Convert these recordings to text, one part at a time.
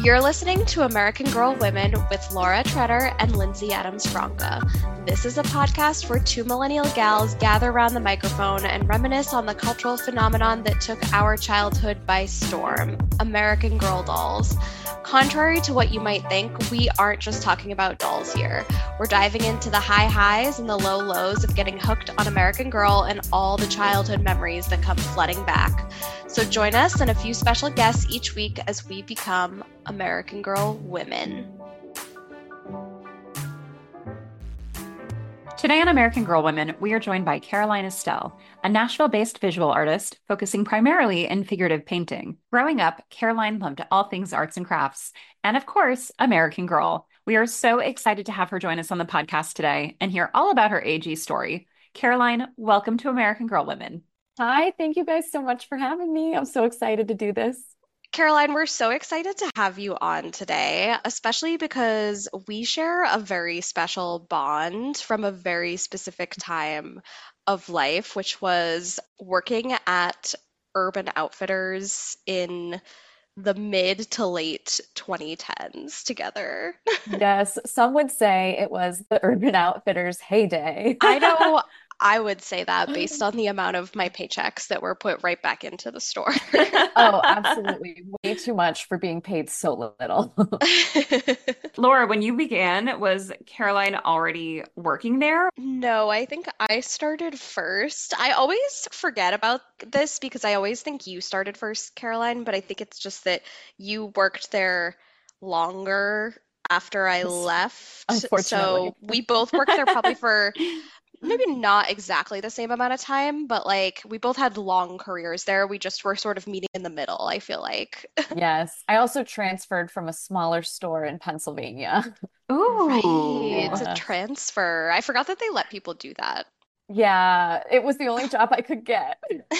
You're listening to American Girl Women with Laura Treader and Lindsay Adams-Franca. This is a podcast where two millennial gals gather around the microphone and reminisce on the cultural phenomenon that took our childhood by storm, American Girl dolls. Contrary to what you might think, we aren't just talking about dolls here. We're diving into the high highs and the low lows of getting hooked on American Girl and all the childhood memories that come flooding back. So join us and a few special guests each week as we become American Girl women. Today on American Girl Women, we are joined by Caroline Estelle, a Nashville-based visual artist focusing primarily in figurative painting. Growing up, Caroline loved all things arts and crafts, and of course, American Girl. We are so excited to have her join us on the podcast today and hear all about her AG story. Caroline, welcome to American Girl Women. Hi, thank you guys so much for having me. I'm so excited to do this. Caroline, we're so excited to have you on today, especially because we share a very special bond from a very specific time of life, which was working at Urban Outfitters in the mid to late 2010s together. Yes, some would say it was the Urban Outfitters heyday. I know I would say that based on the amount of my paychecks that were put right back into the store. Oh, absolutely. Way too much for being paid so little. Laura, when you began, was Caroline already working there? No, I think I started first. I always forget about this because I always think you started first, Caroline, but I think it's just that you worked there longer after I left. Unfortunately. So we both worked there probably for maybe not exactly the same amount of time, but like we both had long careers there. We just were sort of meeting in the middle, I feel like. Yes, I also transferred from a smaller store in Pennsylvania. Right, Ooh. it's a transfer. I forgot that they let people do that. Yeah, it was the only job I could get.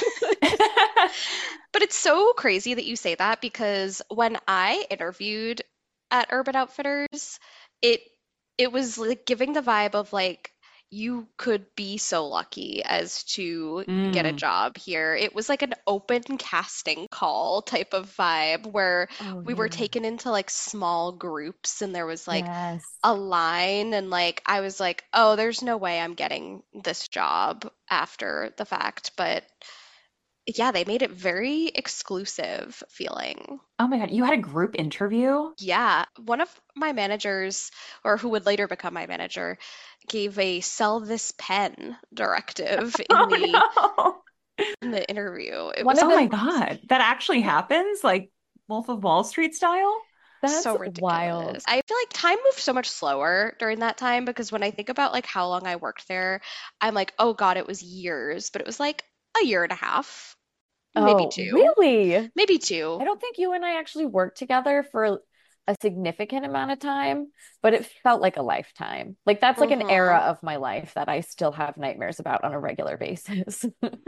But it's so crazy that you say that because when I interviewed at Urban Outfitters, it it was like giving the vibe of like you could be so lucky as to get a Mm. job here. It was like an open casting call type of vibe where Oh, we were yeah. taken into like small groups and there was like Yes. a line and like I was like, "Oh, there's no way I'm getting this job after the fact." But yeah, they made it very exclusive feeling. Oh my God, you had a group interview? Yeah, one of my managers, or who would later become my manager, gave a sell this pen directive in Oh the interview. It One was of no. Oh my the, God, that actually happens? Like Wolf of Wall Street style? that's so wild. ridiculous. I feel like time moved so much slower during that time because when I think about like how long I worked there, I'm like, oh God, it was years, but it was like a year and a half, maybe Oh, two, really? maybe I two. don't think you and I actually worked together for a significant amount of time, but it felt like a lifetime. Like that's like an era hmm of my life that I still have nightmares about on a regular basis.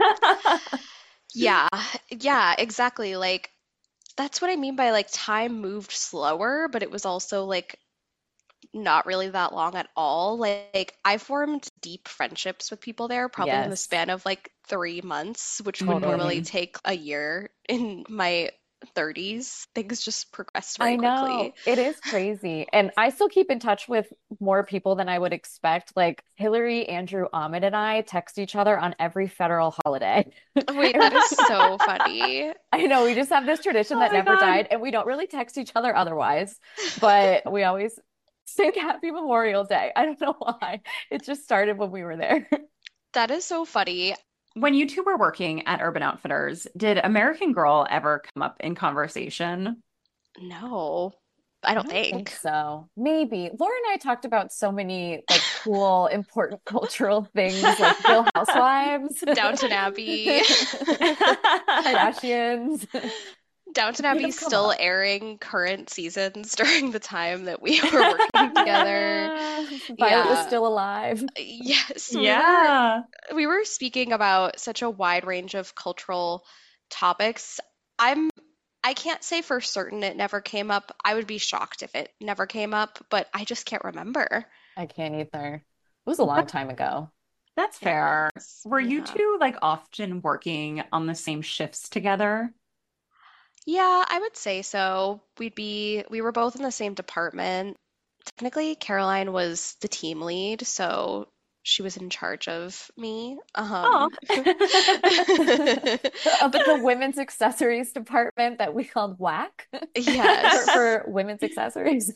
Yeah, yeah, exactly. Like that's what I mean by like time moved slower, but it was also like not really that long at all. Like I formed deep friendships with people there probably in the Yes, span of like 3 months, which would normally totally. Mm. take a year in my 30s. Things just progressed very I quickly. know it is crazy. And I still keep in touch with more people than I would expect. Like Hillary, Andrew, Ahmed, and I text each other on every federal holiday. Wait, that is so funny. I know we just have this tradition Oh that my never God. died, and we don't really text each other otherwise, but we always sing Happy Memorial Day. I don't know why. It just started when we were there. That is so funny. When you two were working at Urban Outfitters, did American Girl ever come up in conversation? No, I I don't don't think think. so. Maybe. Laura and I talked about so many like cool, important cultural things like Real Housewives, Downton Abbey. Kardashians. Downton Made Abbey's them come still up. airing current seasons during the time that we were working together. Yeah. Violet was Yeah. still alive. Yes, Yeah. we were speaking about such a wide range of cultural topics. I'm I can't say for certain it never came up. I would be shocked if it never came up, but I just can't remember. I can't either. It was a long time ago. That's It fair. was. Were you Yeah. two like often working on the same shifts together? Yeah, I would say so. We were both in the same department. Technically, Caroline was the team lead, so she was in charge of me. Oh. The women's accessories department that we called WAC Yes. for women's accessories.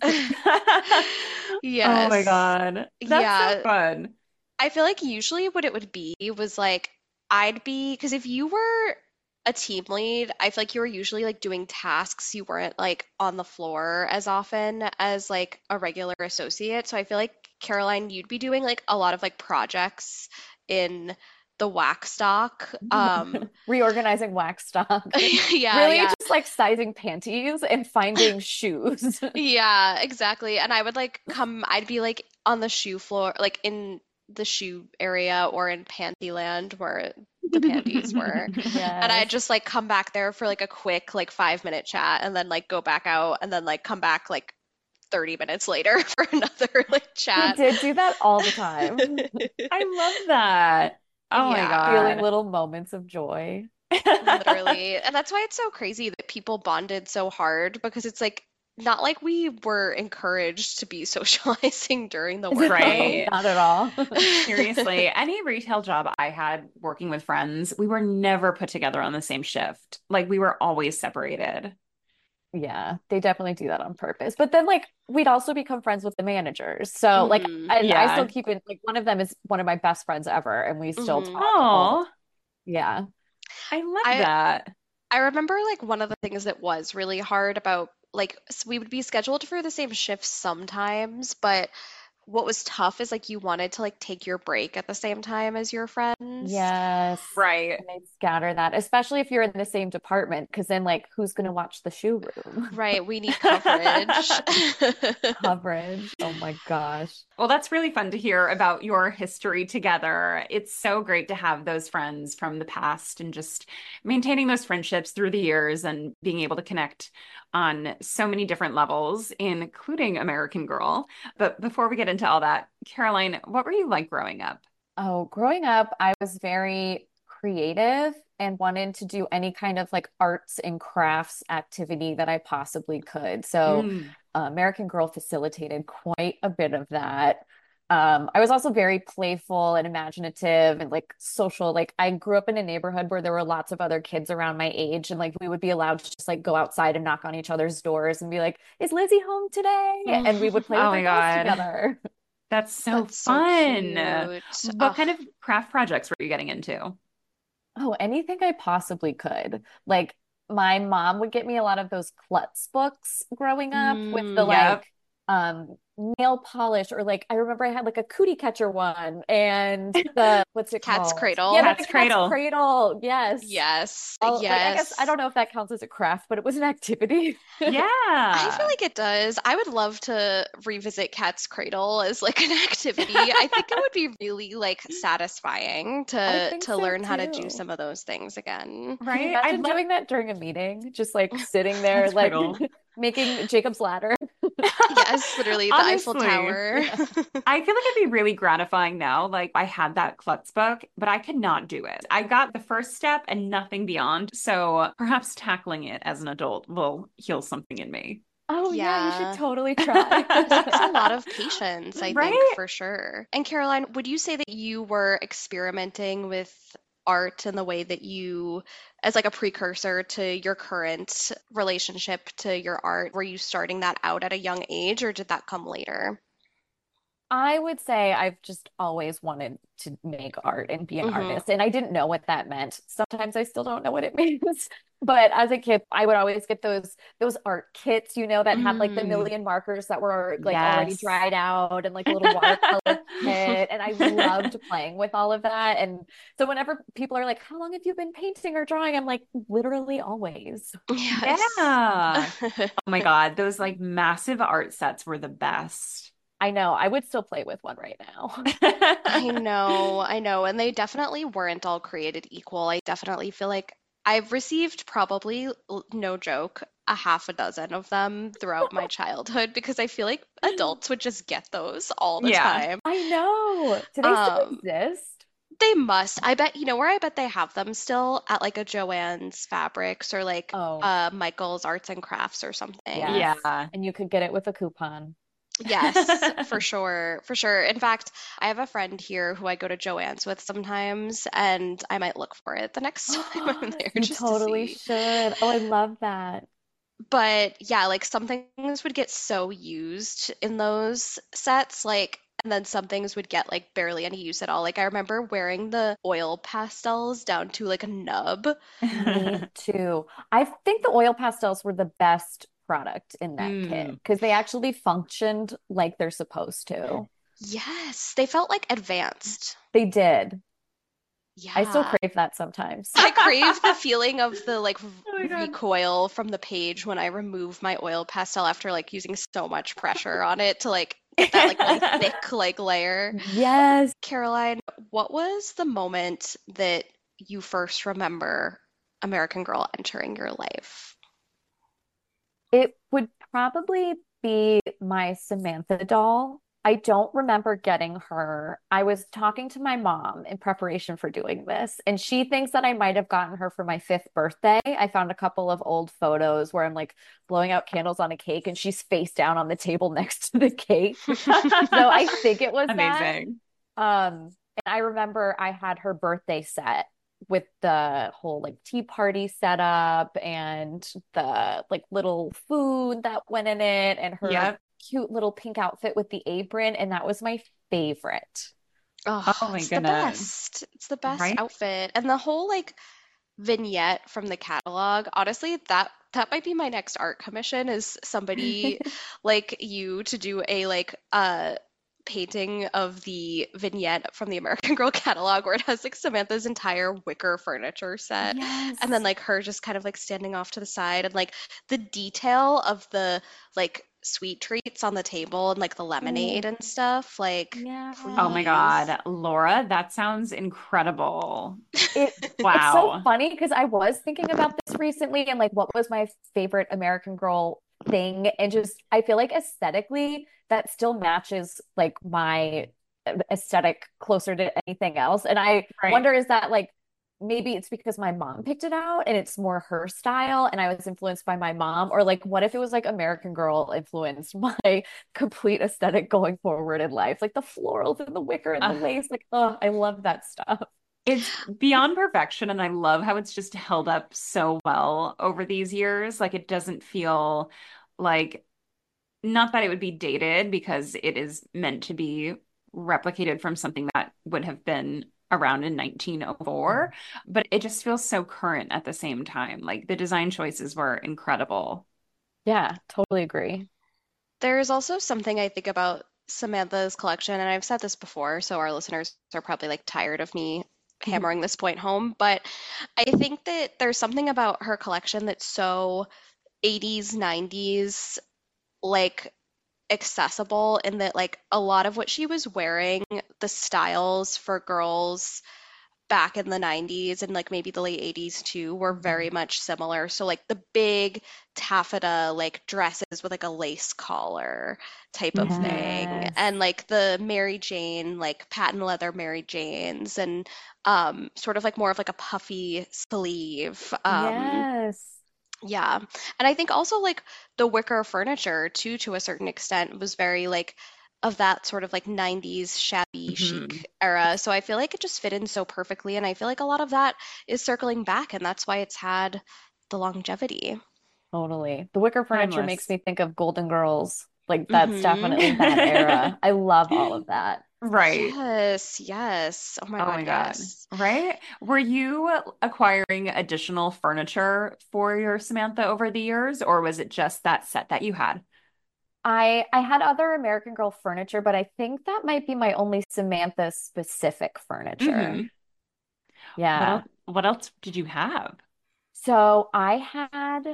Oh my Yes. God. That's so Yeah. fun. I feel like usually what it would be was like I'd be because if you were a team lead, I feel like you were usually like doing tasks. You weren't like on the floor as often as like a regular associate. So I feel like Caroline, you'd be doing like a lot of like projects in the wax stock. Reorganizing wax stock. Yeah, Really yeah. just like sizing panties and finding shoes. Yeah, exactly. And I would like I'd be like on the shoe floor, like in the shoe area or in panty land where the panties were. And I'd Yes. just like come back there for like a quick like 5 minute chat and then like go back out and then like come back like 30 minutes later for another like We chat. did do that all the time. I love that. Oh my Yeah, Feeling God. little moments of joy. literally. And that's why it's so crazy that people bonded so hard because it's like not like we were encouraged to be socializing during the Right. workday. Not at all. Seriously, any retail job I had working with friends, we were never put together on the same shift. Like we were always separated. Yeah, they definitely do that on purpose. But then like we'd also become friends with the managers. So like Hmm. and I still Yeah. keep it like one of them is one of my best friends ever and we still Hmm. talk all the Oh, yeah. I love I that. I remember like one of the things that was really hard about like we would be scheduled for the same shifts sometimes, but what was tough is like you wanted to like take your break at the same time as your friends. Yes. Right. And they'd scatter that, especially if you're in the same department, because then like who's gonna watch the shoe room? Right, we need coverage. Coverage. Oh my gosh. Well, that's really fun to hear about your history together. It's so great to have those friends from the past and just maintaining those friendships through the years and being able to connect on so many different levels, including American Girl. But before we get into all that, Caroline, what were you like growing up? Oh, growing up, I was very creative and wanted to do any kind of like arts and crafts activity that I possibly could. So, Mm, American Girl facilitated quite a bit of that. I was also very playful and imaginative and like social. Like, I grew up in a neighborhood where there were lots of other kids around my age, and like we would be allowed to just like go outside and knock on each other's doors and be like, "Is Lizzie home today?" And we would play oh with our my dolls God. together. That's so That's so fun. cute. What Oh, kind of craft projects were you getting into? Oh, anything I possibly could. Like my mom would get me a lot of those Klutz books growing up with the Yep. like nail polish or like I remember I had like a cootie catcher one and the what's it Cat's called? Yeah, Cradle. the Cat's cat's Cradle. cradle. Yes. Yes, All like I guess I yes. don't know if that counts as a craft, but it was an activity. I feel Yeah. like it does. I would love to revisit Cat's Cradle as like an activity. I think it would be really like satisfying I to think to so learn how to do too. some of those things again. Can you Right? I'd imagine love doing that during a meeting? Just like sitting there, Cat's like Cradle. making Jacob's ladder. Yes, literally the Eiffel Honestly, Tower. Yeah. I feel like it'd be really gratifying now. Like I had that Klutz book, but I could not do it. I got the first step and nothing beyond. So perhaps tackling it as an adult will heal something in me. Oh yeah, you should Yeah. totally try. It takes a lot of patience, I think, Right? for sure. And Caroline, would you say that you were experimenting with art in the way that you, as like a precursor to your current relationship to your art, were you starting that out at a young age or did that come later? I would say I've just always wanted to make art and be an Hmm. artist, and I didn't know what that meant. Sometimes I still don't know what it means. But as a kid, I would always get those art kits, that had like the Mm, million markers that were like already yes. dried out and like a little watercolor kit. And I loved playing with all of that. And so whenever people are like, "How long have you been painting or drawing?" I'm like, literally always. Yes. Yeah. Oh my God, those like massive art sets were the best. I know I would still play with one right now. I know, and they definitely weren't all created equal. I definitely feel like I've received probably, no joke, a half a dozen of them throughout my childhood because I feel like adults would just get those all the Yeah. time. I know. Do they still Um, exist? They must. I bet, where I bet they have them still at like a Joann's Fabrics or like Oh, Michael's Arts and Crafts or something. yes. Yeah. And you could get it with a coupon. Yes, for sure, for sure. In fact, I have a friend here who I go to Joann's with sometimes, and I might look for it the next time I'm there You just to totally see. should. Oh, I love that. But yeah, like some things would get so used in those sets, like, and then some things would get like barely any use at all. Like I remember wearing the oil pastels down to like a nub. Me too. I think the oil pastels were the best product in that kit Mm. because they actually functioned like they're supposed to. Yes, they felt like advanced. They did. I still Yeah. crave that sometimes. I crave the feeling of the like Oh my God. recoil from the page when I remove my oil pastel after like using so much pressure on it to like get that like really thick like layer. Yes, Caroline, what was the moment that you first remember American Girl entering your life? it would probably be my Samantha doll. I don't remember getting her. I was talking to my mom in preparation for doing this, and she thinks that I might have gotten her for my fifth birthday. I found a couple of old photos where I'm like blowing out candles on a cake, and she's face down on the table next to the cake. So I think it was that. Amazing. And I remember I had her birthday set with the whole like tea party setup and the like little food that went in it and her Yep. cute little pink outfit with the apron. And that was my favorite. Oh Oh, my it's the goodness. best. It's the best Right? outfit. And the whole like vignette from the catalog, honestly, that might be my next art commission is somebody like you to do a like painting of the vignette from the American Girl catalog where it has like Samantha's entire wicker furniture set and then Yes. like her just kind of like standing off to the side and like the detail of the like sweet treats on the table and like the lemonade Oh, and stuff like Oh my yeah. please. God. Laura, that sounds incredible. It it's so Wow. funny because I was thinking about this recently and like what was my favorite American Girl thing and just I feel like aesthetically that still matches like my aesthetic closer to anything else. And I Right. wonder is that like maybe it's because my mom picked it out and it's more her style and I was influenced by my mom or like what if it was like American Girl influenced my complete aesthetic going forward in life like the florals and the wicker and the Uh, lace like oh I love that stuff. it's beyond perfection, and I love how it's just held up so well over these years. Like it doesn't feel like, not that it would be dated because it is meant to be replicated from something that would have been around in 1904, but it just feels so current at the same time. Like the design choices were incredible. Yeah, totally agree. There's also something I think about Samantha's collection, and I've said this before, so our listeners are probably like tired of me hammering this point home, but I think that there's something about her collection that's so 80s, 90s, like accessible in that like a lot of what she was wearing, the styles for girls back in the 90s and like maybe the late 80s too were very much similar. So like the big taffeta like dresses with like a lace collar type of thing Yes. and like the Mary Jane like patent leather Mary Janes and sort of like more of like a puffy sleeve. Yes. Yeah. And I think also like the wicker furniture too, to a certain extent, was very like of that sort of like 90s shabby Mhm. chic era. So I feel like it just fit in so perfectly. And I feel like a lot of that is circling back, and that's why it's had the longevity. Totally. The wicker furniture makes Timeless. me think of Golden Girls. Like that's definitely that Hmm. era. I love all of that. Right. Yes, yes. Oh my Oh God, my God. yes. Right? Were you acquiring additional furniture for your Samantha over the years, or was it just that set that you had? I had other American Girl furniture, but I think that might be my only Samantha specific furniture. Hmm. Yeah. What else did you have? So I had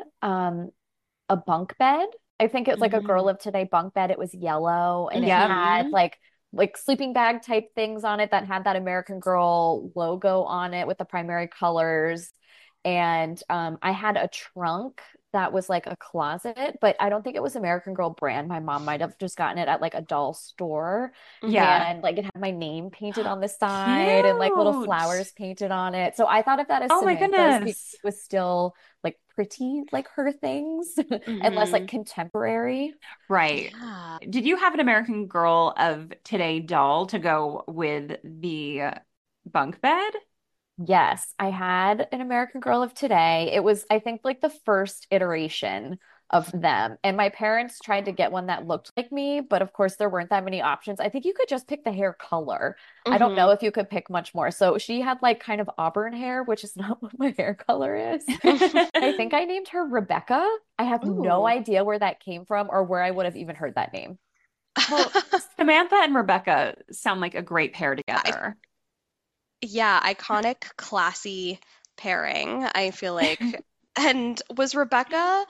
a bunk bed. I think it was like a Girl Mm-hmm. of Today bunk bed. It was yellow and it Yep. had Mm-hmm. like sleeping bag type things on it that had that American Girl logo on it with the primary colors. And I had a trunk that was like a closet, but I don't think it was American Girl brand. My mom might have just gotten it at like a doll store, Hmm. Yeah. and like it had my name painted on the side and like little Cute. flowers painted on it. So I thought of that as Oh my Samantha's because goodness. it was still like pretty like her things and less like Hmm. contemporary. Right. Yeah. Did you have an American Girl of Today doll to go with the bunk bed? Yes, I had an American Girl of Today. It was, I think, like the first iteration of them. And my parents tried to get one that looked like me, but of course, there weren't that many options. I think you could just pick the hair color. I don't know Hmm. if you could pick much more. So she had like kind of auburn hair, which is not what my hair color is. I think I named her Rebecca. I have no Ooh. idea where that came from or where I would have even heard that name. Well, Samantha and Rebecca sound like a great pair I, together. yeah, iconic, classy pairing, I feel like. And was Rebecca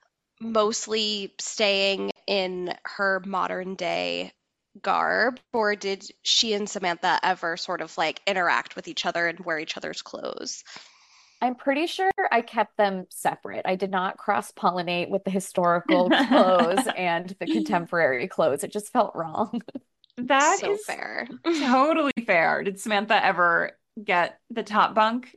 mostly staying in her modern day garb, or did she and Samantha ever sort of like interact with each other and wear each other's clothes? I'm pretty sure I kept them separate. I did not cross-pollinate with the historical clothes and the contemporary clothes. It just felt wrong. That So is fair. totally fair. Did Samantha ever get the top bunk?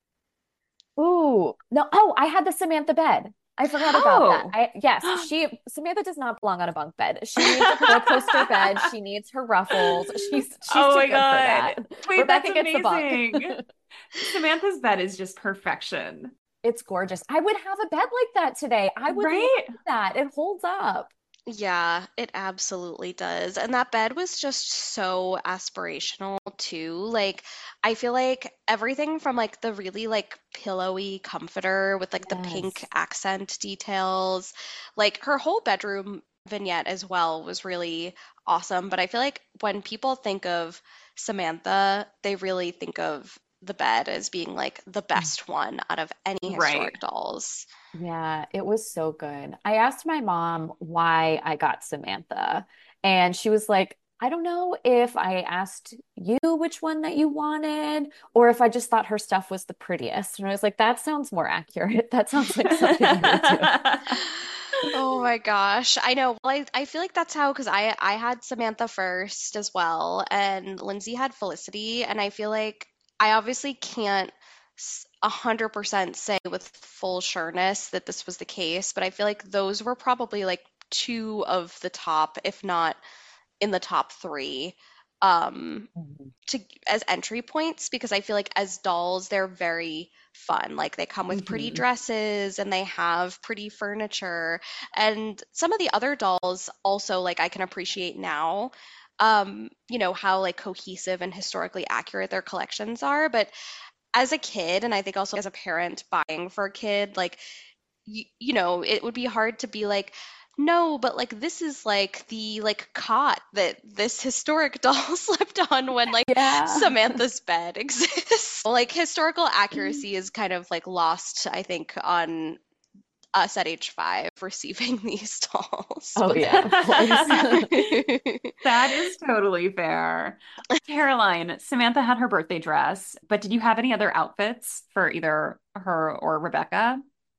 Ooh, no. Oh, I had the Samantha bed. I forgot about that. Oh. Yes, Samantha does not belong on a bunk bed. She needs a four poster bed. She needs her ruffles. She's Oh too my good for God. that. Wait, that's Rebecca gets the bunk. amazing. Samantha's bed is just perfection. It's gorgeous. I would have a bed like that today. I would love Right? that. It holds up. Yeah, it absolutely does. And that bed was just so aspirational too. Like I feel like everything from like the really like pillowy comforter with like the pink Yes. accent details, like her whole bedroom vignette as well was really awesome. But I feel like when people think of Samantha, they really think of the bed as being like the best one out of any Right. historic dolls. Yeah, it was so good. I asked my mom why I got Samantha, and she was like, I don't know if I asked you which one that you wanted, or if I just thought her stuff was the prettiest. And I was like, that sounds more accurate. That sounds like something I would do. Oh my gosh. I know. Well, I feel like that's how, because I had Samantha first as well, and Lindsay had Felicity, and I feel like I obviously can't 100% say with full sureness that this was the case, but I feel like those were probably like two of the top, if not in the top three. Um, Mhm. to as entry points because I feel like as dolls they're very fun. Like they come with pretty Mhm. dresses and they have pretty furniture. And some of the other dolls also like I can appreciate now. How like cohesive and historically accurate their collections are, but as a kid and I think also as a parent buying for a kid, like it would be hard to be like, no, but like this is like the like cot that this historic doll slept on when like Yeah. Samantha's bed exists. Like historical accuracy is kind of like lost, I think, on us at age 5 receiving these dolls. Oh, But yeah, of course. That is totally fair. Caroline, Samantha had her birthday dress, but did you have any other outfits for either her or Rebecca?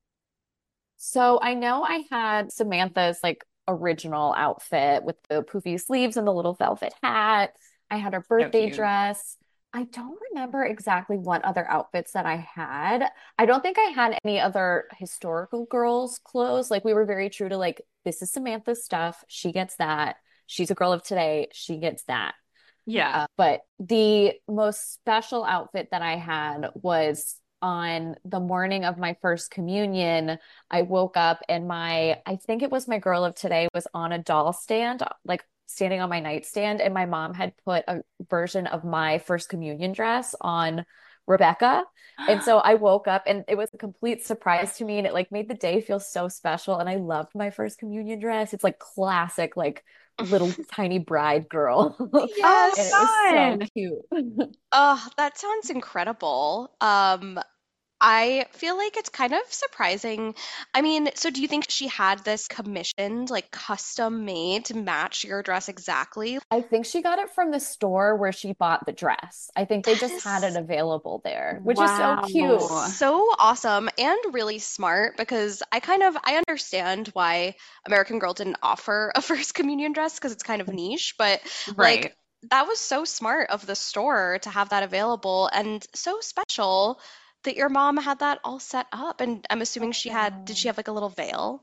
So I know I had Samantha's like original outfit with the poofy sleeves and the little velvet hat. I had her So birthday cute. dress. I don't remember exactly what other outfits that I had. I don't think I had any other historical girls' clothes. Like we were very true to like, this is Samantha's stuff. She gets that. She's a girl of today. She gets that. Yeah. But the most special outfit that I had was on the morning of my first communion. I woke up and I think it was my girl of today was on a doll stand, like standing on my nightstand. And my mom had put a version of my first communion dress on Rebecca. And so I woke up and it was a complete surprise to me. And it like made the day feel so special. And I loved my first communion dress. It's like classic, like little tiny bride girl. Oh, And it was Yes. so fun. cute. Oh, that sounds incredible. I feel like it's kind of surprising. I mean, so do you think she had this commissioned, like custom made to match your dress exactly? I think she got it from the store where she bought the dress. I think they That just had it is available there, which is so cute. Wow. so awesome and really smart because I understand why American Girl didn't offer a first communion dress because it's kind of niche, but like Right. that was so smart of the store to have that available and so special that your mom had that all set up. And I'm assuming did she Oh. have like a little veil?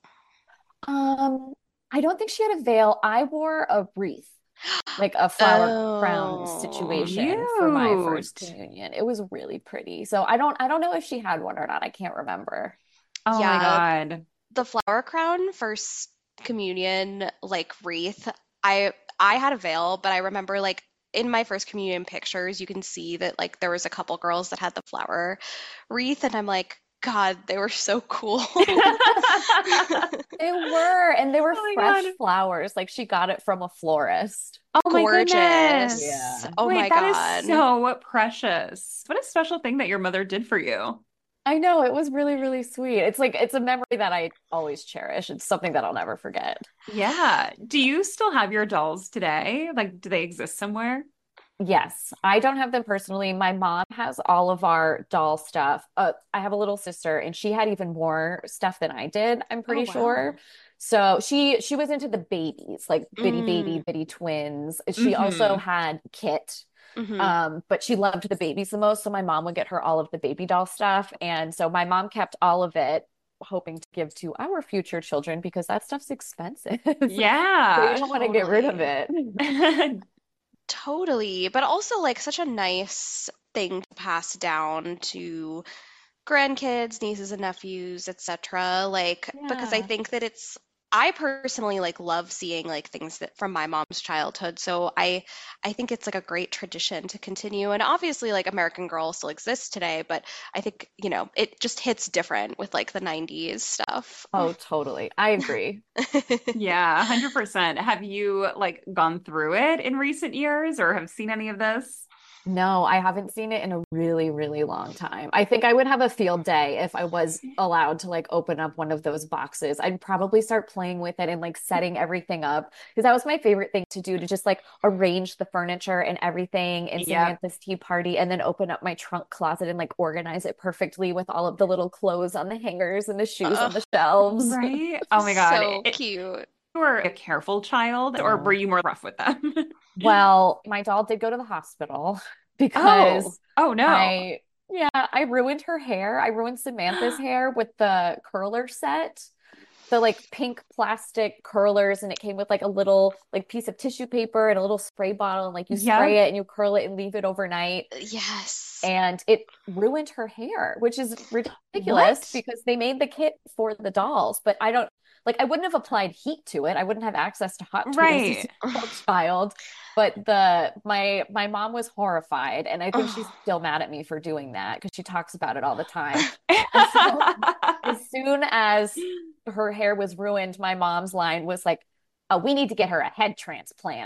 Um, I don't think she had a veil. I wore a wreath, like a flower crown Oh, situation for my first Cute. communion. It was really pretty. So I don't know if she had one or not. I can't remember. Oh my yeah. God. The flower crown first communion like wreath. I had a veil, but I remember like in my first communion pictures, you can see that like there was a couple girls that had the flower wreath, and I'm like, God, they were so cool. They were, and they were Oh my fresh God. flowers. Like she got it from a florist. Oh my Gorgeous. goodness. Yeah. Oh Wait, my that is God. so precious. What a special thing that your mother did for you. I know it was really, really sweet. It's like it's a memory that I always cherish. It's something that I'll never forget. Yeah. Do you still have your dolls today? Like, do they exist somewhere? Yes, I don't have them personally. My mom has all of our doll stuff. I have a little sister, and she had even more stuff than I did, I'm Oh, pretty sure. wow. So she was into the babies, like bitty baby, Mm, bitty twins. She also Mm-hmm. had Kit, hmm but she loved the babies the most. So my mom would get her all of the baby doll stuff, and so my mom kept all of it, hoping to give to our future children because that stuff's expensive. So you Yeah. don't want to get rid of Totally. it. Totally. But also like such a nice thing to pass down to grandkids, nieces and nephews, etc. Like because I Yeah. think that I personally like love seeing like things that from my mom's childhood. So I think it's like a great tradition to continue. And obviously like American Girl still exists today, but I think, it just hits different with like the 90s stuff. Oh, totally. I agree. Yeah, 100%. Have you like gone through it in recent years or have seen any of this? No, I haven't seen it in a really, really long time. I think I would have a field day if I was allowed to like open up one of those boxes. I'd probably start playing with it and like setting everything up because that was my favorite thing to do to just like arrange the furniture and everything in Yep. Samantha's tea party and then open up my trunk closet and like organize it perfectly with all of the little clothes on the hangers and the shoes on Ugh, the shelves. Right? Oh my God. so cute. You were a careful child or were Oh. you more rough with them? Well, my doll did go to the hospital Oh, because oh no. I, yeah, I ruined her hair. I ruined Samantha's hair with the curler set, the like pink plastic curlers, and it came with like a little like piece of tissue paper and a little spray bottle, and like you spray Yep. it and you curl it and leave it overnight. Yes. And it ruined her hair, which is ridiculous What? because they made the kit for the dolls, but I don't like I wouldn't have applied heat to it. I wouldn't have access to hot tools as Right. a small child. But my mom was horrified, and I think she's Oh. still mad at me for doing that because she talks about it all the time. And so as soon as her hair was ruined, my mom's line was like, "Oh, we need to get her a head transplant."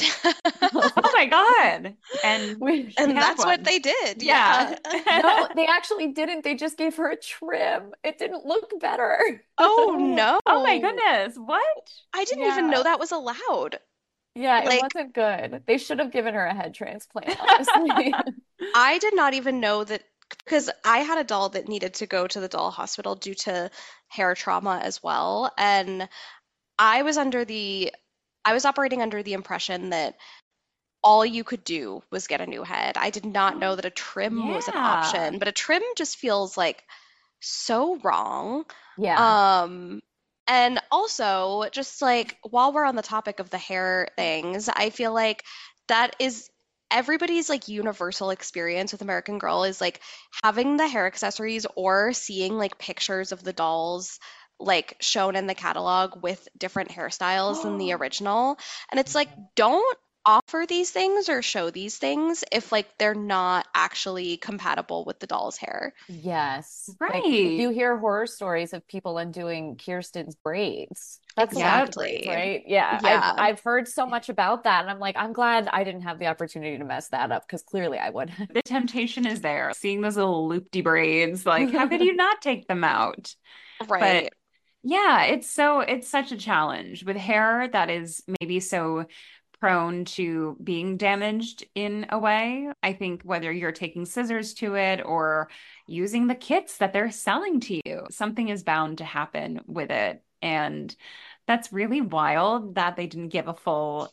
Oh my God. And We she And had that's what one. they did. Yeah. Yeah. No, they actually didn't. They just gave her a trim. It didn't look better. Oh no. Oh my goodness. What? I didn't even know Yeah. that was allowed. Yeah, it Like, wasn't good. They should have given her a head transplant, honestly. I did not even know that because I had a doll that needed to go to the doll hospital due to hair trauma as well. And I was under the, I was operating under the impression that all you could do was get a new head. I did not know that a trim was an Yeah. option, but a trim just feels like so wrong. Yeah. Um, and also, just like while we're on the topic of the hair things, I feel like that is everybody's like universal experience with American Girl is like having the hair accessories or seeing like pictures of the dolls like shown in the catalog with different hairstyles than the original. And it's like, don't offer these things or show these things if like they're not actually compatible with the doll's hair. Yes. Like you Right. hear horror stories of people undoing Kirsten's braids. That's a lot of Yep. braids, Exactly. right? Yeah. I've Yeah. I've heard so much about that. And I'm like, I'm glad I didn't have the opportunity to mess that up because clearly I would. The temptation is there. Seeing those little loopy braids, like, how could you not take them out? But Right. yeah, it's such a challenge with hair that is maybe so prone to being damaged in a way. I think whether you're taking scissors to it or using the kits that they're selling to you, something is bound to happen with it. And that's really wild that they didn't give a full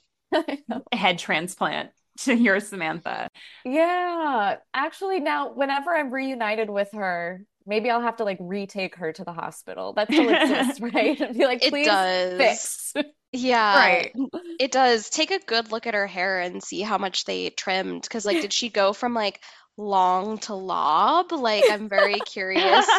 head transplant to your Samantha. Yeah. Actually, now whenever I'm reunited with her, maybe I'll have to like retake her to the hospital. That still exists, right? And be like, It please does. fix. Yeah, Right. it does. Take a good look at her hair and see how much they trimmed. Because, like, did she go from like long to lob? Like, I'm very curious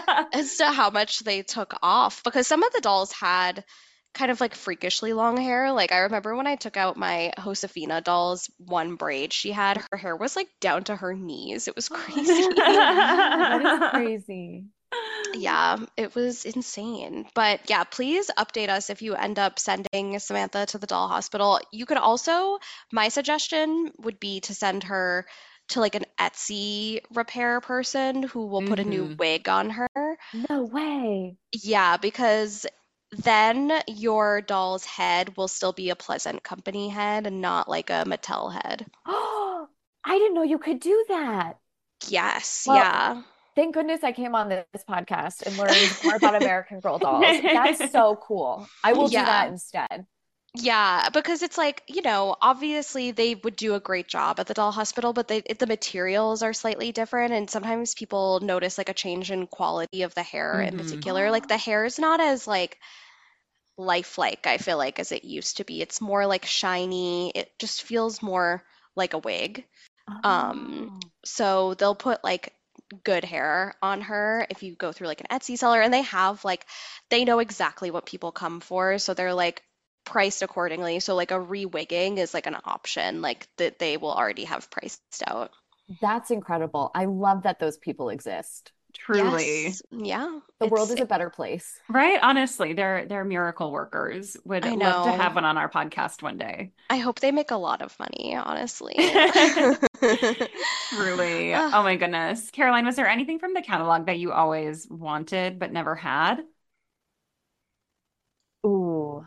as to how much they took off. Because some of the dolls had kind of like freakishly long hair. Like, I remember when I took out my Josefina doll's one braid she had, her hair was like down to her knees. It was crazy. Wow, that is crazy. Yeah, it was insane. But yeah, please update us if you end up sending Samantha to the doll hospital. You could also, my suggestion would be to send her to like an Etsy repair person who will put a new hmm wig on her. No way. Yeah, because then your doll's head will still be a Pleasant Company head and not like a Mattel head. Oh, I didn't know you could do that. Yes, Well, yeah. thank goodness I came on this podcast and learned more about American Girl dolls. That's so cool. I will do that Yeah. instead. Yeah, because it's like, obviously they would do a great job at the doll hospital, but the materials are slightly different, and sometimes people notice like a change in quality of the hair in hmm particular. Like the hair is not as like lifelike, I feel like, as it used to be. It's more like shiny. It just feels more like a wig. Um, Oh, so they'll put like good hair on her if you go through like an Etsy seller, and they know exactly what people come for, so they're like priced accordingly. So like a rewigging is like an option like that they will already have priced out. that's incredible. I love that those people exist. Truly. Yes. Yeah. The world is a better place. Right? Honestly, they're miracle workers. Would I love to know. have one on our podcast one day. I hope they make a lot of money, honestly. Truly. Uh, Oh my goodness. Caroline, was there anything from the catalog that you always wanted but never had? Ooh,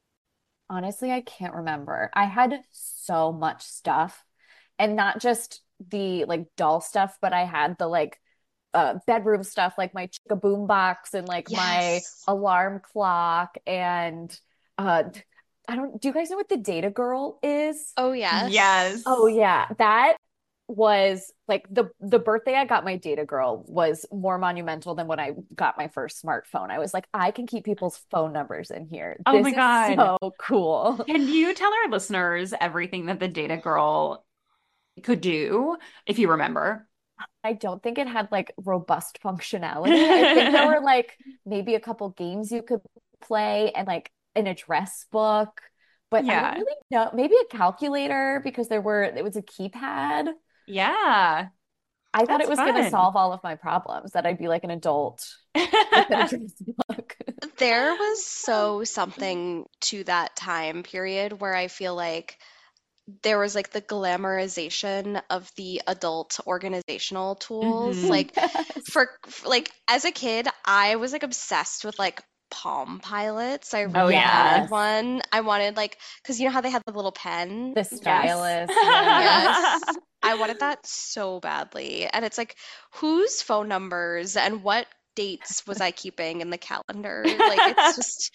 honestly, I can't remember. I had so much stuff, and not just the like doll stuff, but I had the like bedroom stuff, like my Chicka boom box and like my yes. alarm clock and uh I don't, do you guys know what the Data Girl is? Oh, Yes. yes. Oh yeah, that was like the birthday I got my Data Girl was more monumental than when I got my first smartphone. I was like, I can keep people's phone numbers in here. Oh my This is God. so cool. Can you tell our listeners everything that the Data Girl could do, if you remember? I don't think it had like robust functionality. I think there were like maybe a couple games you could play and like an address book, but I don't Yeah. really know. Maybe a calculator because it was a keypad. Yeah. I thought it That's was going to fun. solve all of my problems, that I'd be like an adult with an address book. There was so something to that time period where I feel like there was like the glamorization of the adult organizational tools. hmm Like Yes. like as a kid, I was like obsessed with like Palm Pilots. I Oh really yeah. wanted Yes. one. I wanted like because you know how they had the little pen? The Yes. stylus. Yes. Yes. I wanted that so badly. And it's like, whose phone numbers and what dates was I keeping in the calendar? Like, it's just,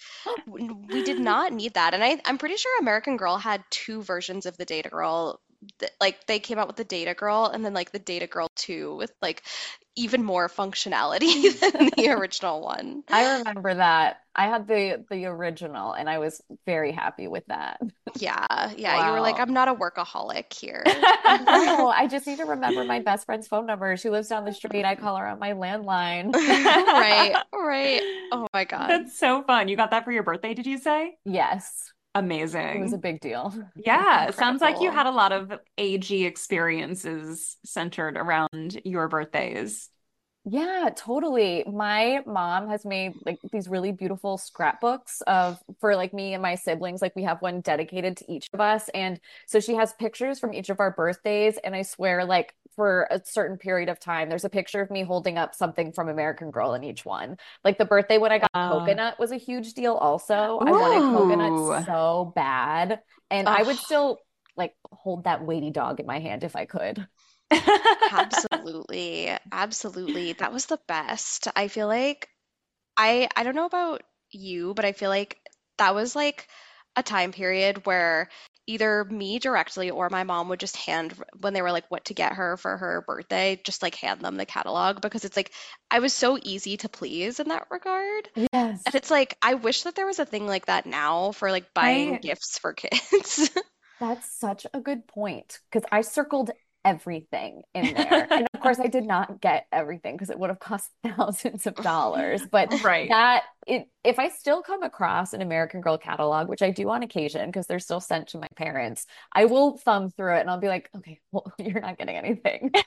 we did not need that. And I'm pretty sure American Girl had two versions of the Data Girl. Like, they came out with the Data Girl and then, like, the Data Girl 2 with, like, even more functionality than the original one. I remember that. I had the original and I was very happy with that. Yeah. Yeah. You were like, Wow. I'm not a workaholic here. No, I just need to remember my best friend's phone number. She lives down the street. I call her on my landline. Right. Right. Oh my God. That's so fun. You got that for your birthday, did you say? Yes. It was a Amazing. big deal. Yeah, it sounds like you Incredible. had a lot of AG experiences centered around your birthdays. Yeah, totally. My mom has made like these really beautiful scrapbooks of for like me and my siblings. Like we have one dedicated to each of us. And so she has pictures from each of our birthdays. And I swear, like for a certain period of time, there's a picture of me holding up something from American Girl in each one. Like the birthday when I got Wow. coconut was a huge deal also. I wanted coconut Ooh. so bad. And I would Oh, still like hold that weighty dog in my hand if I could. absolutely. Absolutely. That was the best. I feel like I don't know about you, but I feel like that was like a time period where either me directly or my mom would just hand when they were like what to get her for her birthday, just like hand them the catalog because it's like I was so easy to please in that regard. And Yes. it's like I wish that there was a thing like that now for like buying Right? gifts for kids. That's such a good point because I circled everything in there. And of course, I did not get everything because it would have cost thousands of dollars. But Right. if I still come across an American Girl catalog, which I do on occasion because they're still sent to my parents, I will thumb through it and I'll be like, okay, well, you're not getting anything.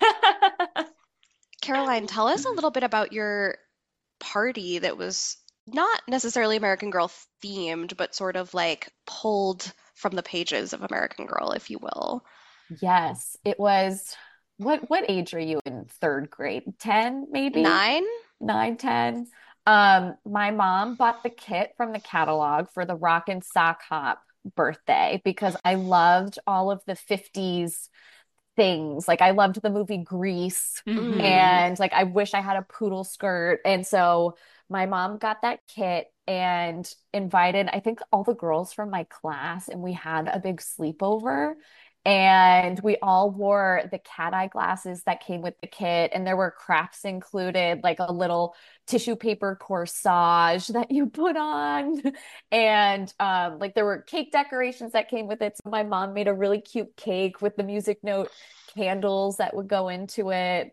Caroline, tell us a little bit about your party that was not necessarily American Girl themed, but sort of like pulled from the pages of American Girl, if you will. Yes, it was. What age are you in third grade? 10, maybe? 9? 9, 10. My mom bought the kit from the catalog for the Rock and Sock Hop birthday because I loved all of the 50s things. Like I loved the movie Grease Hmm. Mm. and like I wish I had a poodle skirt. And so my mom got that kit and invited, I think, all the girls from my class, and we had a big sleepover. And we all wore the cat eye glasses that came with the kit, and there were crafts included, like a little tissue paper corsage that you put on. And like there were cake decorations that came with it. So my mom made a really cute cake with the music note candles that would go into it.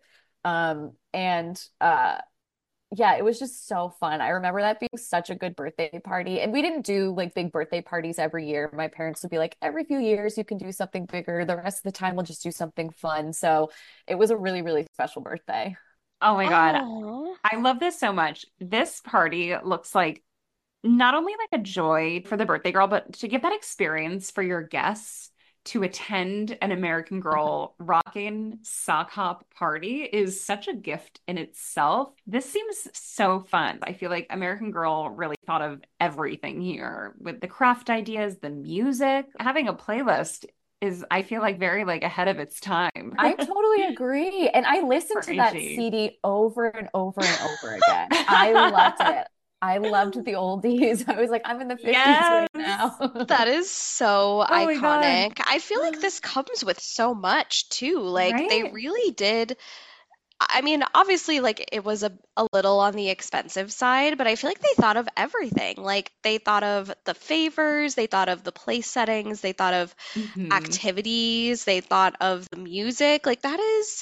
And yeah, it was just so fun. I remember that being such a good birthday party. And we didn't do like big birthday parties every year. My parents would be like, every few years you can do something bigger. The rest of the time we'll just do something fun. So it was a really, really special birthday. Oh my God. Oh, I love this so much. This party looks like not only like a joy for the birthday girl, but to give that experience for your guests to attend an American Girl rocking sock hop party is such a gift in itself. This seems so fun. I feel like American Girl really thought of everything here with the craft ideas, the music. Having a playlist is, I feel like, very like ahead of its time I totally agree. And I listened for to that AG. CD over and over and over again. I loved it. I loved the oldies. I was like, I'm in the 50s Yes. right now. that is so Oh my God. iconic. I feel like this comes with so much too. Like they Right? really did. I mean, obviously, like it was a little on the expensive side, but I feel like they thought of everything. Like they thought of the favors, they thought of the place settings, they thought of Hmm. activities, they thought of the music. Like that is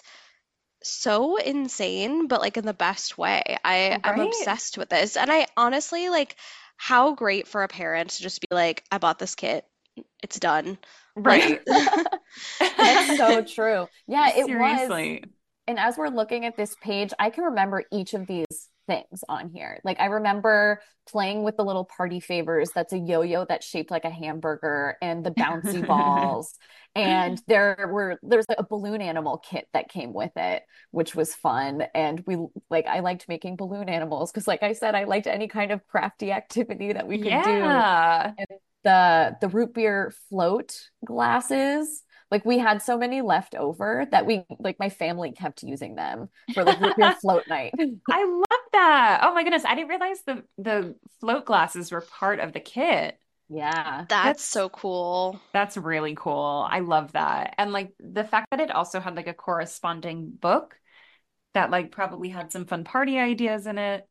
so insane, but like in the best way. I'm Right? obsessed with this. And I honestly like how great for a parent to just be like, I bought this kit. It's done. Like Right. That's so true. Yeah, it was. Seriously. And as we're looking at this page, I can remember each of these things on here. Like I remember playing with the little party favors. That's a yo-yo that's shaped like a hamburger and the bouncy balls. And there's like a balloon animal kit that came with it, which was fun. And we like I liked making balloon animals because like I said, I liked any kind of crafty activity that we could do. Yeah. And the root beer float glasses, like we had so many left over that we like my family kept using them for like root beer float night. I love that. Oh my goodness. I didn't realize the float glasses were part of the kit. Yeah. that's That's so cool. that's really cool. I love that. And like the fact that it also had like a corresponding book that like probably had some fun party ideas in it.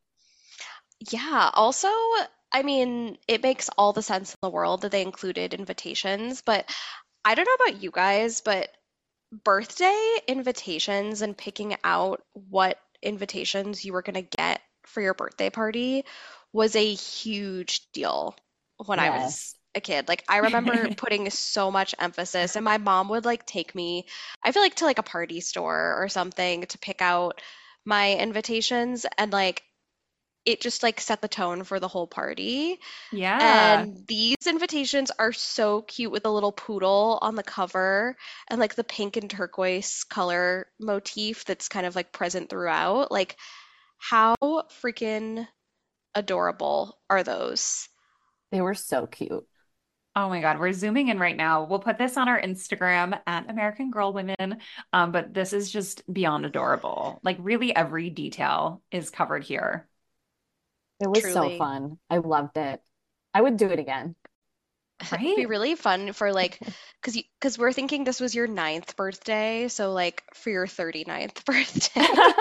Yeah, also, I mean, it makes all the sense in the world that they included invitations, but I don't know about you guys, but birthday invitations and picking out what invitations you were going to get for your birthday party was a huge deal when I was Yes. a kid. Like I remember putting so much emphasis, and my mom would like take me, I feel like to like a party store or something to pick out my invitations, and like it just like set the tone for the whole party. Yeah. And these invitations are so cute with a little poodle on the cover and like the pink and turquoise color motif that's kind of like present throughout. Like, how freaking adorable are those? They were so cute. Oh my God, we're zooming in right now. We'll put this on our Instagram at American Girl Women. But this is just beyond adorable. Like really every detail is covered here. It was so Truly. fun. I loved it. I would do it again. It'd be Right? really fun for like, because we're thinking this was your ninth birthday, so like for your 39th birthday.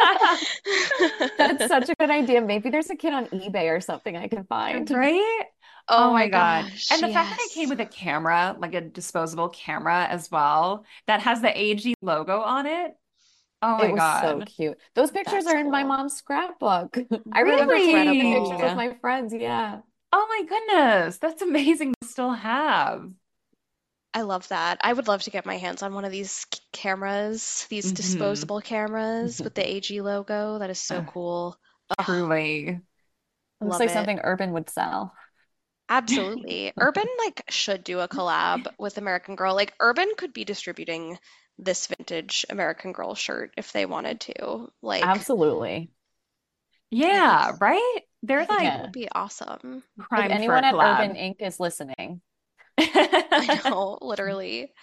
That's such a good idea. Maybe there's a kid on eBay or something I can find. Right? Oh Oh my my God. gosh, And the fact that it came yes. with a camera, like a disposable camera as well, that has the AG logo on it. Oh It my was so God. cute. Those pictures That's are in my cool. mom's scrapbook. I remember That's taking the Really? pictures with incredible. my friends. Yeah. Oh my goodness. That's amazing to still have. I love that. I would love to get my hands on one of these cameras, these Hmm. disposable cameras with the AG logo. That is so cool. Ugh, Truly. It looks love like it. something Urban would sell. Absolutely. Urban like should do a collab with American Girl. Like Urban could be distributing this vintage American Girl shirt if they wanted to. Like Absolutely. I think Yeah, right? I They're think like that Yeah. would be awesome. If primed for a anyone at Urban collab. Inc. is listening, I know, literally.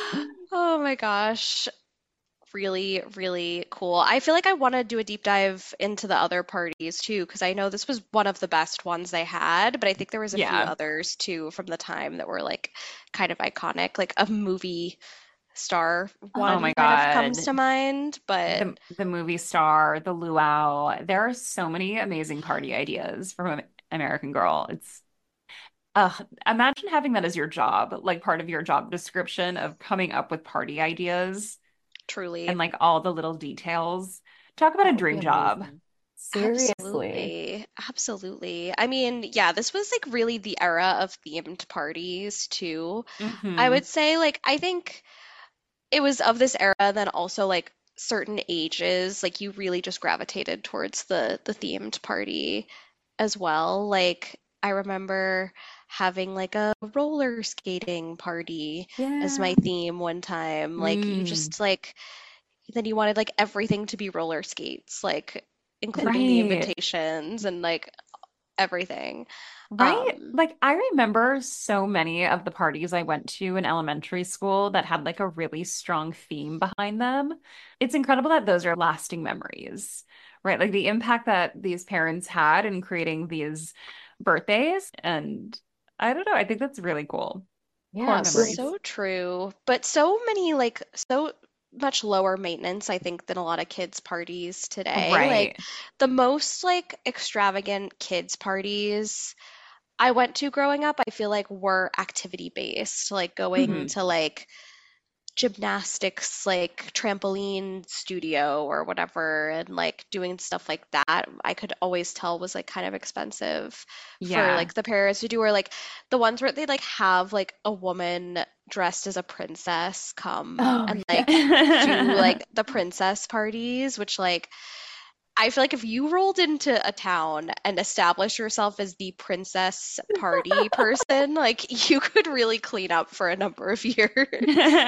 Oh my gosh. Really, really cool. I feel like I want to do a deep dive into the other parties too, because I know this was one of the best ones they had, but I think there was a few Yeah. others too from the time that were like kind of iconic, like a movie star Oh one my kind of comes God. to mind, but The movie star, the luau. There are so many amazing party ideas from American Girl. It's imagine having that as your job, like part of your job description of coming up with party ideas and truly, like all the little details. Talk about a that would be dream job. amazing. Seriously. absolutely, absolutely. I mean, yeah, this was like really the era of themed parties too. I Hmm. would say like I think it was of this era, then also like certain ages, like you really just gravitated towards the themed party as well. Like I remember having like a roller skating party as my Yeah. theme one time. Like you Mm, just like then you wanted like everything to be roller skates, like including the right. invitations and like everything. Right? Um, Like I remember so many of the parties I went to in elementary school that had like a really strong theme behind them. It's incredible that those are lasting memories, right? Like the impact that these parents had in creating these birthdays. And I don't know, I think that's really cool. Core Yeah. memories. So true, but so many like so much lower maintenance, I think, than a lot of kids' parties today. Like Right. the most like extravagant kids' parties I went to growing up, I feel like were activity based, like going Hmm. to like gymnastics, like trampoline studio or whatever, and like doing stuff like that. I could always tell was like kind of expensive for Yeah. like the parents to do, or like the ones where they like have like a woman dressed as a princess come Oh, and like do yeah. like the princess parties, which like I feel like if you rolled into a town and established yourself as the princess party person, like you could really clean up for a number of years.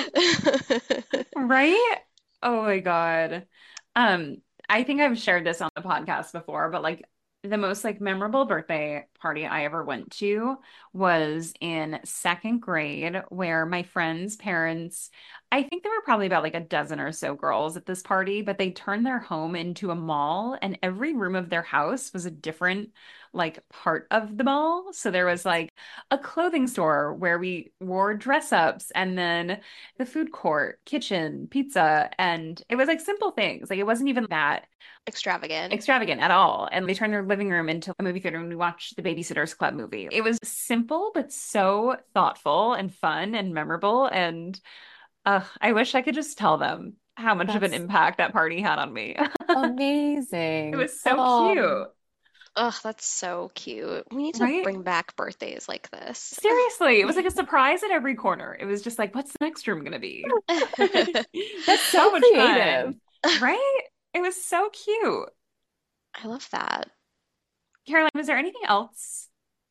Right? Oh my God. Um, I think I've shared this on the podcast before, but like the most like memorable birthday party I ever went to was in second grade where my friend's parents, I think there were probably about like a dozen or so girls at this party, but they turned their home into a mall and every room of their house was a different like part of the mall. So there was like a clothing store where we wore dress ups and then the food court, kitchen, pizza, and it was like simple things. Like it wasn't even that Extravagant. extravagant at all. And they turned their living room into a movie theater and we watched the Babysitter's Club movie. It was simple, but so thoughtful and fun and memorable. And I wish I could just tell them how much of an That's impact that party had on me. It amazing. was so Oh, cute. Ugh, that's so cute. We need to Right? bring back birthdays like this. Seriously, it was like a surprise at every corner. It was just like, what's the next room gonna be? That's So so much creative. fun, right? It was so cute. I love that. Caroline, was there anything else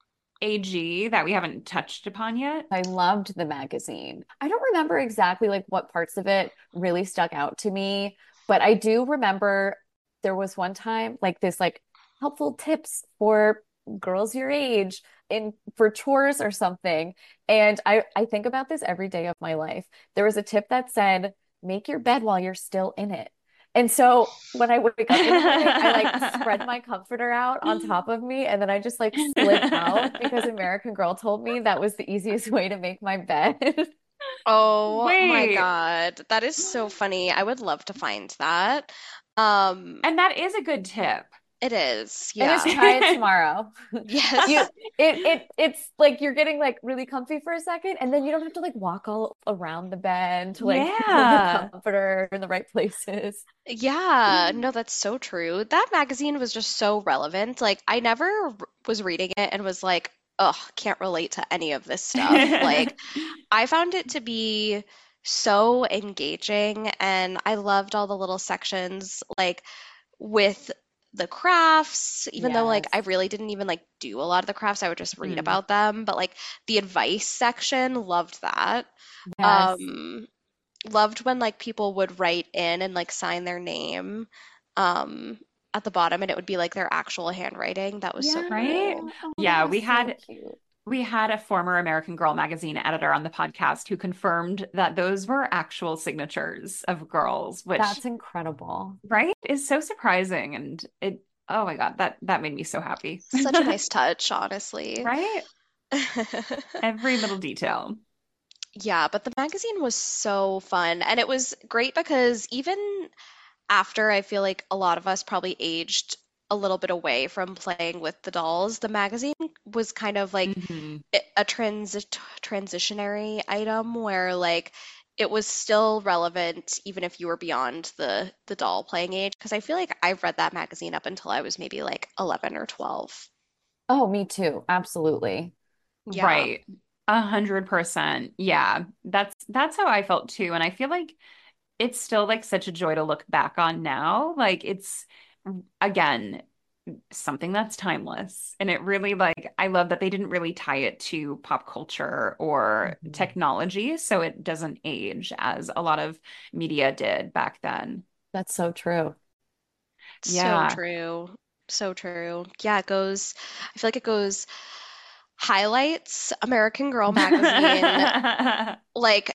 AG that we haven't touched upon yet? I loved the magazine. I don't remember exactly like what parts of it really stuck out to me, but I do remember there was one time like this like helpful tips for girls your age in for chores or something. And I think about this every day of my life. There was a tip that said, make your bed while you're still in it. And so when I wake up in the morning, I like spread my comforter out on top of me and then I just like slip out because American Girl told me that was the easiest way to make my bed. Oh my Wait, God. That is so funny. I would love to find that. Um, and that is a good tip. it is. I just Yeah. try it tomorrow. You Yes. it's like you're getting like really comfy for a second and then you don't have to like walk all around the bed to like put the Yeah. comforter in the right places. Yeah. No, that's so true. That magazine was just so relevant. Like, I never was reading it and was like, ugh, can't relate to any of this stuff. Like, I found it to be so engaging, and I loved all the little sections, like with the crafts, even though like I Yes. really didn't even like do a lot of the crafts, I would just read Mm. about them. But like the advice section, loved that. Yes. Um, Loved when like people would write in and like sign their name um at the bottom and it would be like their actual handwriting. That was so Yeah. Right? cool. Oh, that Yeah, was so cute. we had a former American Girl magazine editor on the podcast who confirmed that those were actual signatures of girls, which, That's incredible. right, is so surprising. And it, oh my God, that made me so happy. Such a nice touch, honestly. Right? Every little detail. Yeah, but the magazine was so fun. And it was great because even after I feel like a lot of us probably aged a little bit away from playing with the dolls, the magazine was kind of like Hmm. a transitionary item where like it was still relevant even if you were beyond the doll playing age. Because I feel like I've read that magazine up until I was maybe like 11 or 12. Oh, me too. Absolutely. Yeah. Right. 100%. Yeah. That's how I felt too. And I feel like it's still like such a joy to look back on now. Like it's again something that's timeless. And it really like I love that they didn't really tie it to pop culture or Mhm. technology, so it doesn't age as a lot of media did back then. That's so true. So Yeah. true. So true. Yeah, it goes, I feel like it goes highlights American Girl magazine, like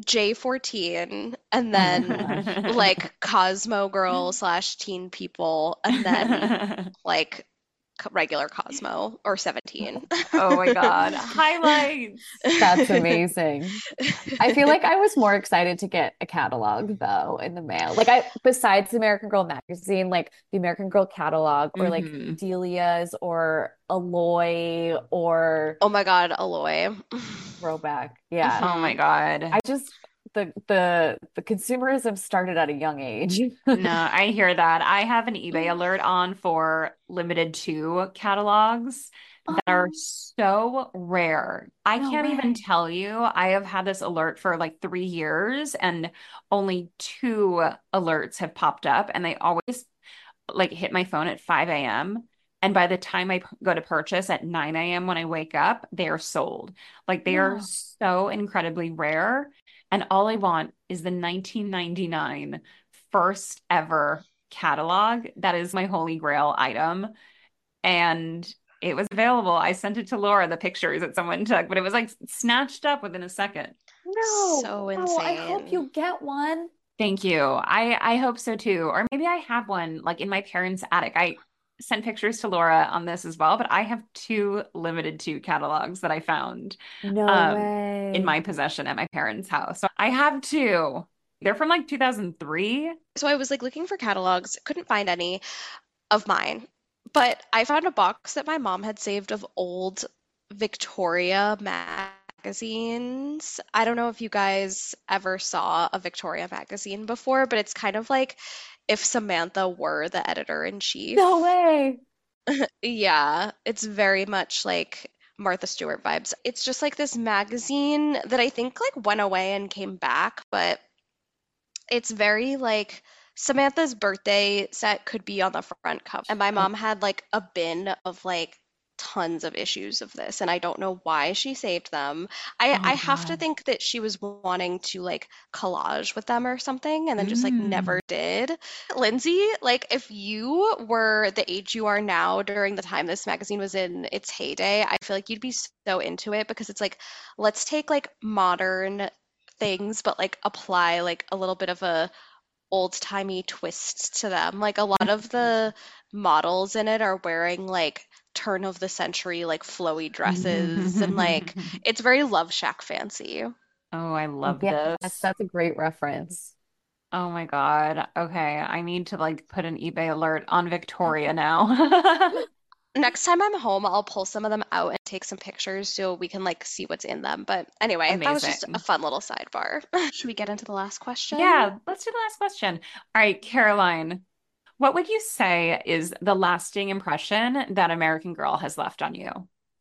J14, and Oh my then gosh. like Cosmo Girl slash Teen People, and then like regular Cosmo or 17. Oh my God. Highlights. That's amazing. I feel like I was more excited to get a catalog though in the mail. Like I besides the American Girl magazine, like the American Girl catalog or like Hmm. Delia's or Alloy or Oh my God, Aloy. Throwback. Yeah. Oh my Hmm. God. I just the consumerism started at a young age. No, I hear that. I have an eBay alert on for limited to catalogs that are Oh, so rare. I no can't even way. tell you. I have had this alert for like 3 years and only two alerts have popped up, and they always like hit my phone at 5 a.m. And by the time I go to purchase at 9 a.m. when I wake up, they are sold. Like they are No. so incredibly rare. And all I want is the 1999 first ever catalog. That is my holy grail item. And it was available. I sent it to Laura, the pictures that someone took, but it was like snatched up within a second. No. So Oh, I hope insane. you get one. Thank you. I hope so too. Or maybe I have one like in my parents' attic. I sent pictures to Laura on this as well, but I have two limited to catalogs that I found No um in way. my possession at my parents' house. So I have two. They're from like 2003. So I was like looking for catalogs, couldn't find any of mine, but I found a box that my mom had saved of old Victoria magazines. I don't know if you guys ever saw a Victoria magazine before, but it's kind of like if Samantha were the editor in No chief. way. Yeah, it's very much like Martha Stewart vibes. It's just like this magazine that I think like went away and came back, but it's very like Samantha's birthday set could be on the front cover. And my Oh, mom had like a bin of like tons of issues of this, and I don't know why she saved them. oh I have to God. think that she was wanting to like collage with them or something and then just like Mm. never did. Lindsay, like if you were the age you are now during the time this magazine was in its heyday, I feel like you'd be so into it because it's like let's take like modern things but like apply like a little bit of a old-timey twist to them. Like a lot of the models in it are wearing like turn of the century like flowy dresses and like it's very Love Shack fancy. Oh, I love Yes, this. that's a great reference. Oh my God. Okay, I need to like put an eBay alert on Victoria now. Next time I'm home, I'll pull some of them out and take some pictures so we can like see what's in them. But anyway, that was just a Amazing. fun little sidebar. Should we get into the last question? Yeah, let's do the last question. All right, Caroline, what would you say is the lasting impression that American Girl has left on you?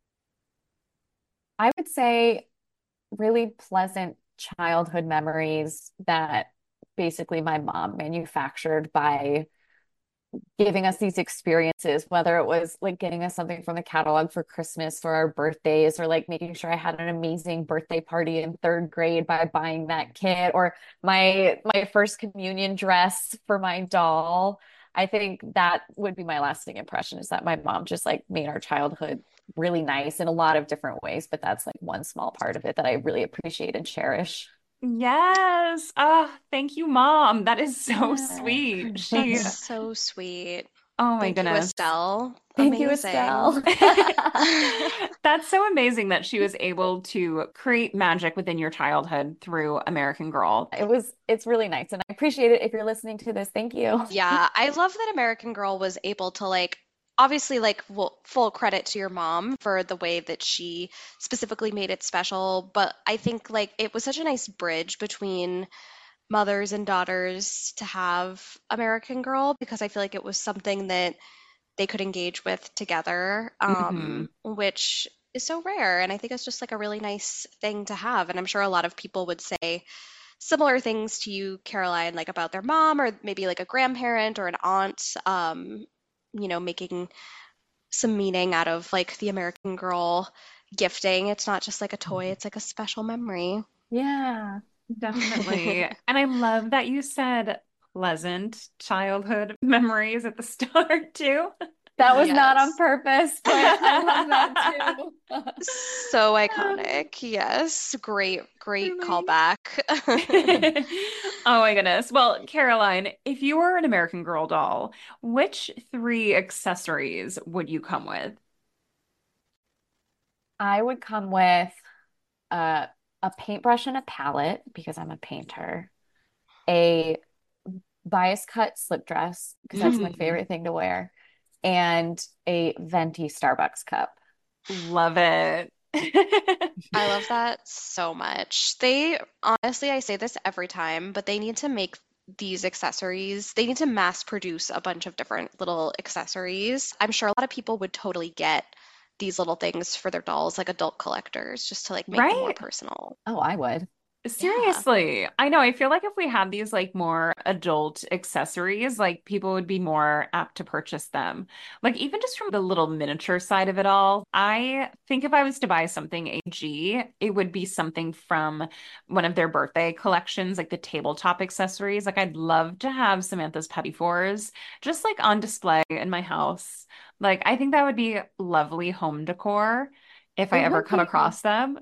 I would say really pleasant childhood memories that basically my mom manufactured by giving us these experiences, whether it was like getting us something from the catalog for Christmas for our birthdays, or like making sure I had an amazing birthday party in third grade by buying that kit, or my first communion dress for my doll. I think that would be my lasting impression is that my mom just like made our childhood really nice in a lot of different ways, but that's like one small part of it that I really appreciate and cherish. Yes. Ah, thank you, Mom. That is so Yeah. sweet. That's so sweet. Oh my Thank you, goodness. Estelle. Thank you, Amazing. Estelle. That's so amazing that she was able to create magic within your childhood through American Girl. It's really nice. And I appreciate it if you're listening to this. Thank you. Yeah, I love that American Girl was able to like obviously like well, full credit to your mom for the way that she specifically made it special, but I think like it was such a nice bridge between mothers and daughters to have American Girl because I feel like it was something that they could engage with together, Hmm. which is so rare. And I think it's just like a really nice thing to have. And I'm sure a lot of people would say similar things to you, Caroline, like about their mom or maybe like a grandparent or an aunt, making some meaning out of like the American Girl gifting. It's not just like a toy, it's like a special memory. Yeah. Definitely. And I love that you said pleasant childhood memories at the start too. That was not on Yes. purpose, but I love that too. So iconic. Yes. Great, great Truly. callback. Oh my goodness. Well, Caroline, if you were an American Girl doll, which three accessories would you come with? I would come with uh, a paintbrush and a palette because I'm a painter, a bias cut slip dress because that's my favorite thing to wear, and a venti Starbucks cup. Love it. I love that so much. They honestly, I say this every time, but they need to make these accessories. They need to mass produce a bunch of different little accessories. I'm sure a lot of people would totally get these little things for their dolls, like adult collectors, just to like make them more Right? personal. Oh, I would. Yeah. Seriously, I know. I feel like if we had these like more adult accessories, like people would be more apt to purchase them. Like even just from the little miniature side of it all, I think if I was to buy something AG, it would be something from one of their birthday collections, like the tabletop accessories. Like I'd love to have Samantha's Petty Fours just like on display in my house. Like I think that would be lovely home decor if I It ever would come be. across them.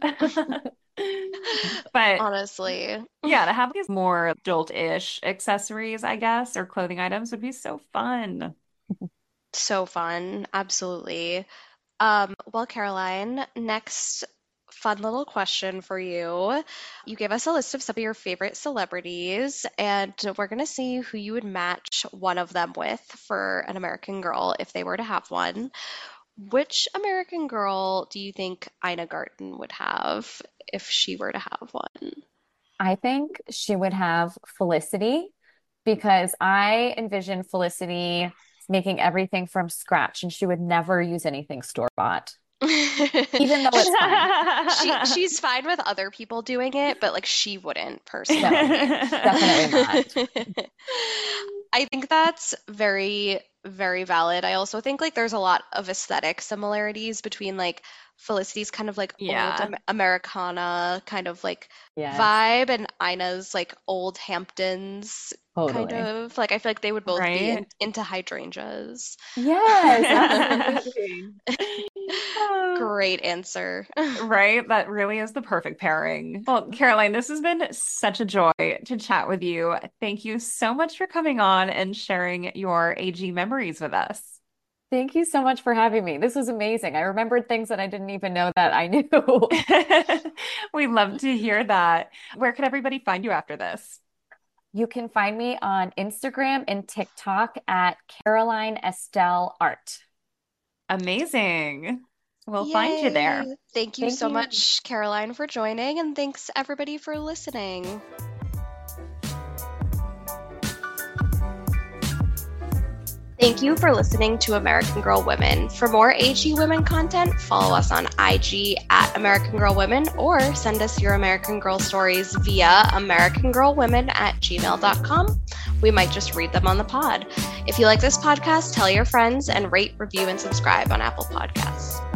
But Honestly. yeah, to have these more adult-ish accessories, I guess, or clothing items would be so fun. So fun. Absolutely. Well, Caroline, next fun little question for you. You gave us a list of some of your favorite celebrities, and we're going to see who you would match one of them with for an American Girl if they were to have one. Which American Girl do you think Ina Garten would have if she were to have one? I think she would have Felicity because I envision Felicity making everything from scratch, and she would never use anything store-bought, even though it's fine. She's fine with other people doing it, but like she wouldn't personally. No, definitely not. I think that's very, very valid. I also think like there's a lot of aesthetic similarities between like Felicity's kind of like old Americana kind of like vibe and Ina's like old Hamptons kind of like I feel like they would both be into hydrangeas. Yes, Great answer. Right? That really is the perfect pairing. Well, Caroline, this has been such a joy to chat with you. Thank you so much for coming on and sharing your AG memories with us. Thank you so much for having me. This was amazing. I remembered things that I didn't even know that I knew. We love to hear that. Where could everybody find you after this? You can find me on Instagram and TikTok at Caroline Estelle Art. Amazing. We'll find you there. Thank you so much, Caroline, for joining, and thanks everybody for listening. Thank you for listening to American Girl Women. For more AG Women content, follow us on IG at American Girl Women or send us your American Girl stories via americangirlwomen@gmail.com. We might just read them on the pod. If you like this podcast, tell your friends and rate, review, and subscribe on Apple Podcasts.